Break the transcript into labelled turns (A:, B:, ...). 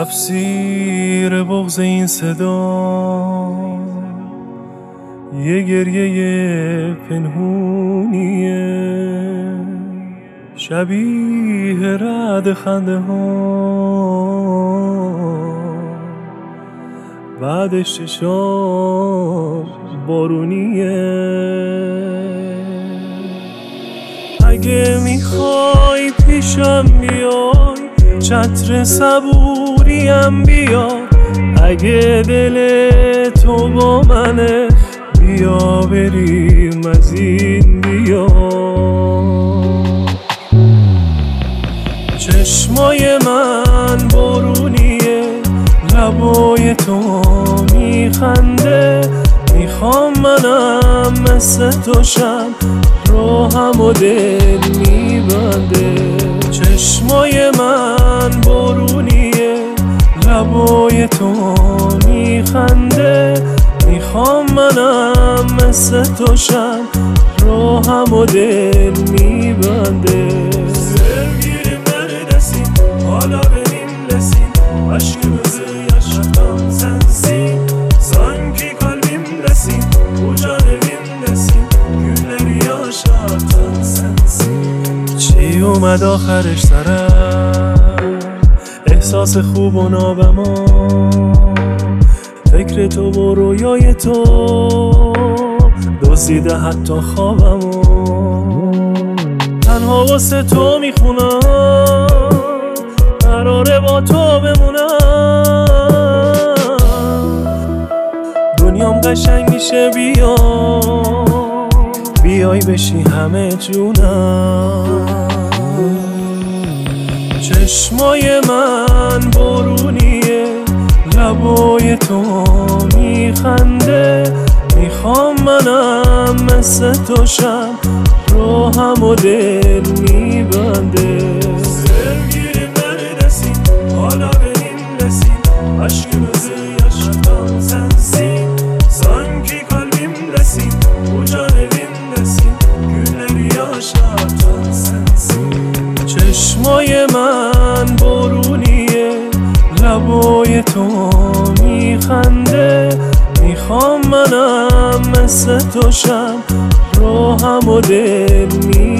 A: تفسیر بغض این صدا یه گریه پنهونیه، شبیه رعد خنده ها بعدش چشام بارونیه. اگه میخوای پیشم بیای چتر صبوریم بیار، اگه دل تو با منه بیا بریم از این بیا. چشمای من بارونیه، لبای تو میخنده، میخوام منم مثل تو شم، راهم و دل میبنده. چشمای من بارونیه، لبای تو میخنده، میخوام منم مثل تو شم، راهم و دل میبنده. Sevgilim neredesin, hala benimlesin, aşkımızı yaşatan sensin. Sanki kalbimdesin, ucan evimdesin, günleri yaşatan sensin. چی اومد آخرش سرم، احساس خوب و نابما، فکر تو و رویای تو دزدیده حتی خوابمو. تنها واسه تو میخونم، قراره با تو بمونم. دنیام قشنگ میشه بیای بشی همه جونم. چشمای من بارونیه، لبای تو میخنده، میخوام منم مثل تو شم، راهم و دل میبنده. Sevgilim neredesin, hala benimlesin, aşkımızı yaşatan sensin. Sanki kalbimdesin, ucan evimdesin, günleri yaşatan sensin. چشمای من بارونیه، لبای تو میخنده، میخوام منم مثل تو شم، راهم و دل